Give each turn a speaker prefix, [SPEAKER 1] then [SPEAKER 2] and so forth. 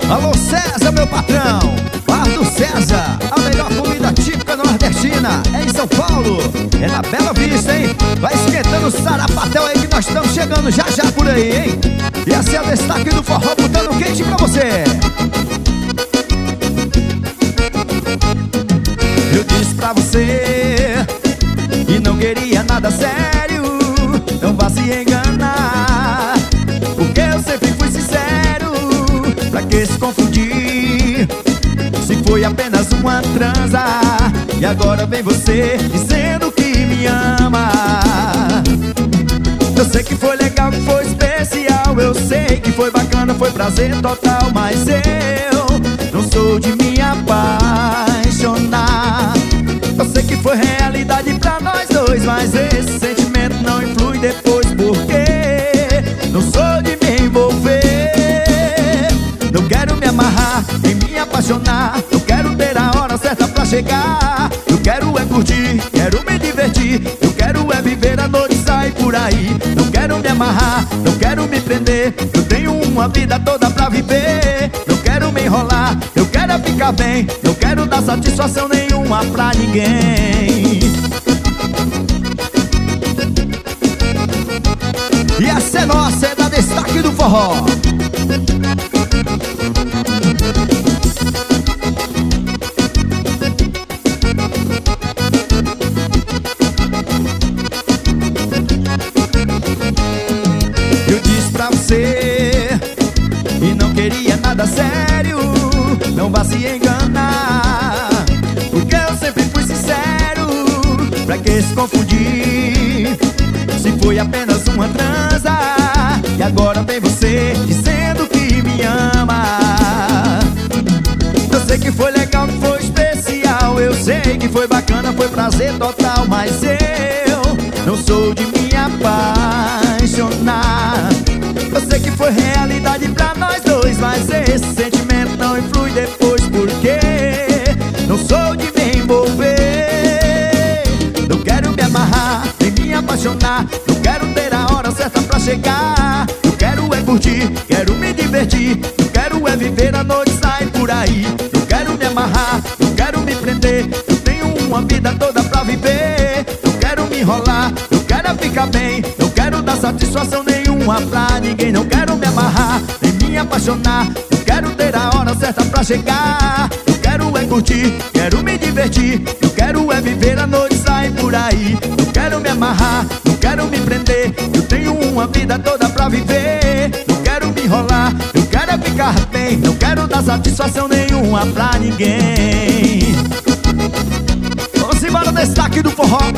[SPEAKER 1] Alô César, meu patrão, Bar do César, a melhor comida típica nordestina é em São Paulo, é na Bela Vista, hein? Vai esquentando o sarapatel aí que nós estamos chegando já já por aí, hein? E esse é o destaque do forró botando quente pra você. Eu disse pra você e não queria nada sério, não vá se enganar, porque eu sempre fui sincero. Pra que se confundir, se foi apenas uma transa, e agora vem você dizendo que me ama. Eu sei que foi legal, que foi especial, eu sei que foi bacana, foi prazer total, mas eu não sou de me apaixonar. Eu sei que foi realidade pra nós dois, mas esse sentimento não influi depois, porque não sou de me envolver. Não quero me amarrar, nem me apaixonar, não quero ter a hora certa pra chegar. Eu quero é curtir, quero me divertir, eu quero é viver a noite e sair por aí. Não quero me amarrar, não quero me prender, eu tenho uma vida toda pra viver. Não quero me enrolar, eu quero é ficar bem, não quero dar satisfação nenhuma pra ninguém. E essa é nossa, é da destaque do forró. Eu disse pra você e não queria nada sério, não vá se enganar, porque eu sempre fui sincero. Pra que se confundir, se foi apenas uma transa, e agora vem você dizendo que me ama. Eu sei que foi legal, que foi especial, eu sei que foi bacana, foi prazer total, mas eu não sou de me apaixonar. Eu sei que foi realidade pra nós dois, mas esse sentimento não influi depois, porque não sou de me envolver. Não quero me amarrar, nem me apaixonar, não quero ter a hora certa pra chegar. Eu quero é curtir, quero me divertir, eu quero é viver a noite e sair por aí. Não quero me amarrar, não quero me prender, eu tenho uma vida toda pra viver. Não quero me enrolar, eu quero é ficar bem, não quero dar satisfação nenhuma pra ninguém. Não quero me amarrar, nem me apaixonar, eu quero ter a hora certa pra chegar. Eu quero é curtir, quero me divertir, eu quero é viver a noite e sair por aí. Não quero me amarrar, não quero me prender, eu tenho uma vida toda pra viver. Não quero me enrolar, eu quero é ficar bem, não quero dar satisfação nenhuma pra ninguém. Vamos embora, destaque do forró.